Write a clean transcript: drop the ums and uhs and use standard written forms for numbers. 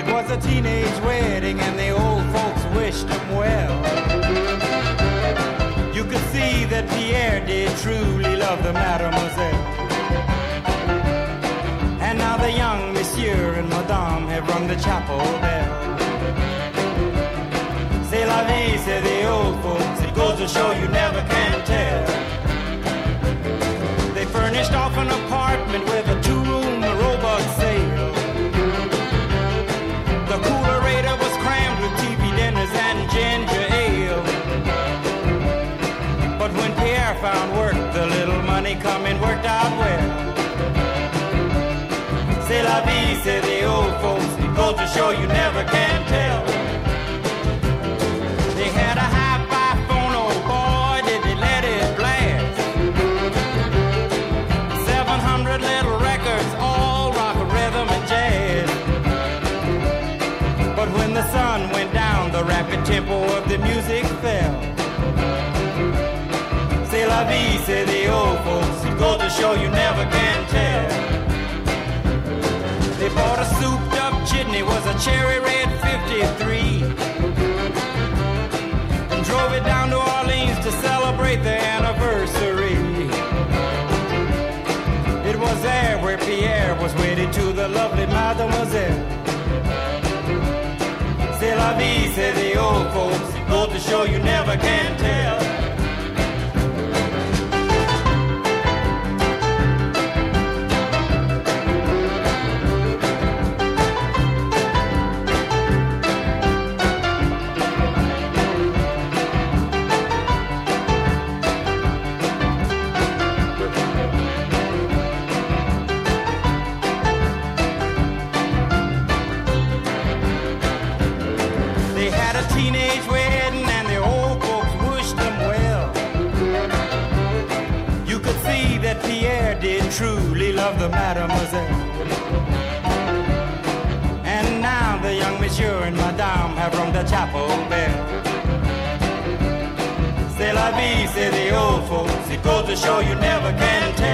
was a teenage wedding and the old folks wished him well. You could see that Pierre did truly love the mademoiselle. And now the young monsieur and madame have rung the chapel bell. C'est la vie, say the old folks, it goes to show you never can tell. They furnished off an apartment with a two-room robot sale. The coolerator was crammed with TV dinners and ginger ale. But when Pierre found work, the little money coming worked out well. C'est la vie, say the old folks, it goes to show you never can tell. They had a hi-fi phone, oh boy, did they let it blast. 700 little records, all rock, rhythm, and jazz. But when the sun went down, the rapid tempo of the music fell. C'est la vie, say the old folks, it goes to show you never can tell. They bought a souped-up jitney, was a cherry red 53, and drove it down to Orleans to celebrate their anniversary. It was there where Pierre was wedded to the lovely mademoiselle. C'est la vie, say the old folks, it goes to show you never can tell. Teenage wedding and the old folks wished them well. You could see that Pierre did truly love the mademoiselle. And now the young monsieur and madame have rung the chapel bell. C'est la vie, say the old folks, it goes to show you never can tell.